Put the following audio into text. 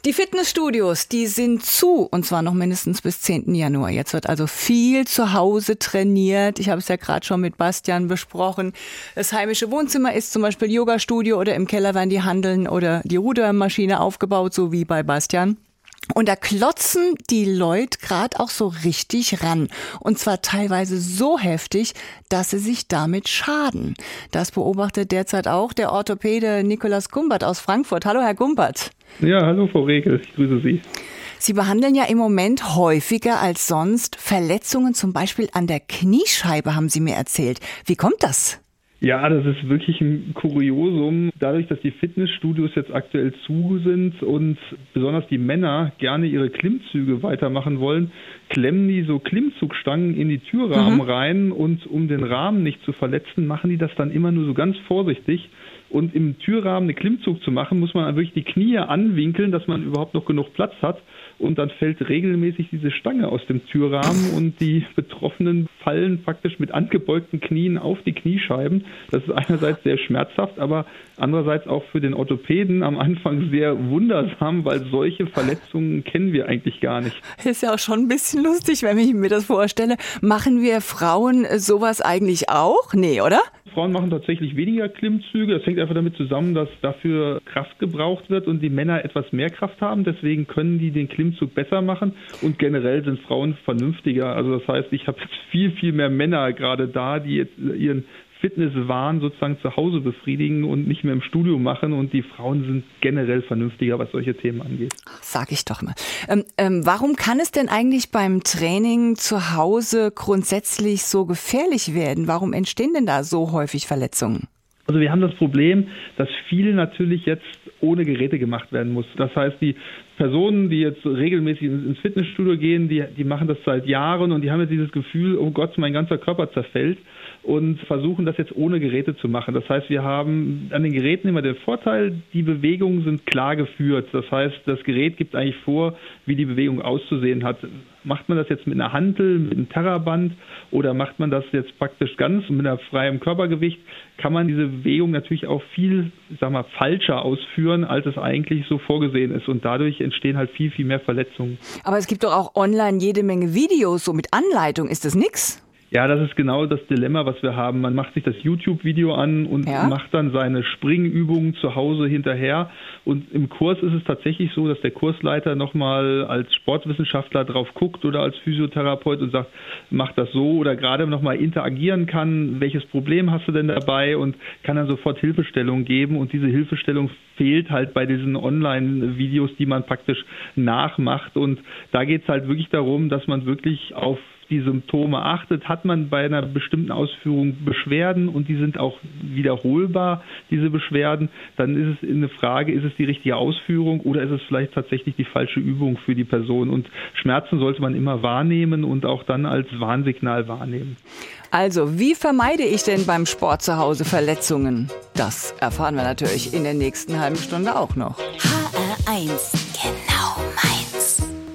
Die Fitnessstudios, die sind zu, und zwar noch mindestens bis 10. Januar. Jetzt wird also viel zu Hause trainiert. Ich habe es ja gerade schon mit Bastian besprochen. Das heimische Wohnzimmer ist zum Beispiel Yoga-Studio oder im Keller werden die Hanteln oder die Rudermaschine aufgebaut, so wie bei Bastian. Und da klotzen die Leute gerade auch so richtig ran. Und zwar teilweise so heftig, dass sie sich damit schaden. Das beobachtet derzeit auch der Orthopäde Nikolaus Gumbert aus Frankfurt. Hallo, Herr Gumbert. Ja, hallo, Frau Regel. Ich grüße Sie. Sie behandeln ja im Moment häufiger als sonst Verletzungen, zum Beispiel an der Kniescheibe, haben Sie mir erzählt. Wie kommt das? Ja, das ist wirklich ein Kuriosum. Dadurch, dass die Fitnessstudios jetzt aktuell zu sind und besonders die Männer gerne ihre Klimmzüge weitermachen wollen, klemmen die so Klimmzugstangen in die Türrahmen rein und um den Rahmen nicht zu verletzen, machen die das dann immer nur so ganz vorsichtig. Und im Türrahmen einen Klimmzug zu machen, muss man wirklich die Knie anwinkeln, dass man überhaupt noch genug Platz hat. Und dann fällt regelmäßig diese Stange aus dem Türrahmen und die Betroffenen fallen praktisch mit angebeugten Knien auf die Kniescheiben. Das ist einerseits sehr schmerzhaft, aber andererseits auch für den Orthopäden am Anfang sehr wundersam, weil solche Verletzungen kennen wir eigentlich gar nicht. Ist ja auch schon ein bisschen lustig, wenn ich mir das vorstelle. Machen wir Frauen sowas eigentlich auch? Nee, oder? Frauen machen tatsächlich weniger Klimmzüge. Das hängt einfach damit zusammen, dass dafür Kraft gebraucht wird und die Männer etwas mehr Kraft haben. Deswegen können die den Klimmzug besser machen und generell sind Frauen vernünftiger. Also das heißt, ich habe jetzt viel mehr Männer gerade da, die jetzt ihren Fitnesswahn sozusagen zu Hause befriedigen und nicht mehr im Studio machen. Und die Frauen sind generell vernünftiger, was solche Themen angeht. Sag ich doch mal. Warum kann es denn eigentlich beim Training zu Hause grundsätzlich so gefährlich werden? Warum entstehen denn da so häufig Verletzungen? Also wir haben das Problem, dass viel natürlich jetzt ohne Geräte gemacht werden muss. Das heißt, die Personen, die jetzt regelmäßig ins Fitnessstudio gehen, die machen das seit Jahren und die haben jetzt dieses Gefühl, oh Gott, mein ganzer Körper zerfällt und versuchen das jetzt ohne Geräte zu machen. Das heißt, wir haben an den Geräten immer den Vorteil, die Bewegungen sind klar geführt. Das heißt, das Gerät gibt eigentlich vor, wie die Bewegung auszusehen hat. Macht man das jetzt mit einer Hantel, mit einem Terraband oder macht man das jetzt praktisch ganz mit einer freien Körpergewicht, kann man diese Bewegung natürlich auch viel, falscher ausführen, als es eigentlich so vorgesehen ist. Und dadurch entstehen halt viel mehr Verletzungen. Aber es gibt doch auch online jede Menge Videos, so mit Anleitung. Ist das nix? Ja, das ist genau das Dilemma, was wir haben. Man macht sich das YouTube-Video an und macht dann seine Springübungen zu Hause hinterher. Und im Kurs ist es tatsächlich so, dass der Kursleiter nochmal als Sportwissenschaftler drauf guckt oder als Physiotherapeut und sagt, mach das so oder gerade nochmal interagieren kann. Welches Problem hast du denn dabei? Und kann dann sofort Hilfestellung geben. Und diese Hilfestellung fehlt halt bei diesen Online-Videos, die man praktisch nachmacht. Und da geht es halt wirklich darum, dass man wirklich auf die Symptome achtet. Hat man bei einer bestimmten Ausführung Beschwerden und die sind auch wiederholbar, diese Beschwerden, dann ist es eine Frage, ist es die richtige Ausführung oder ist es vielleicht tatsächlich die falsche Übung für die Person? Und Schmerzen sollte man immer wahrnehmen und auch dann als Warnsignal wahrnehmen. Also, wie vermeide ich denn beim Sport zu Hause Verletzungen? Das erfahren wir natürlich in der nächsten halben Stunde auch noch. HR1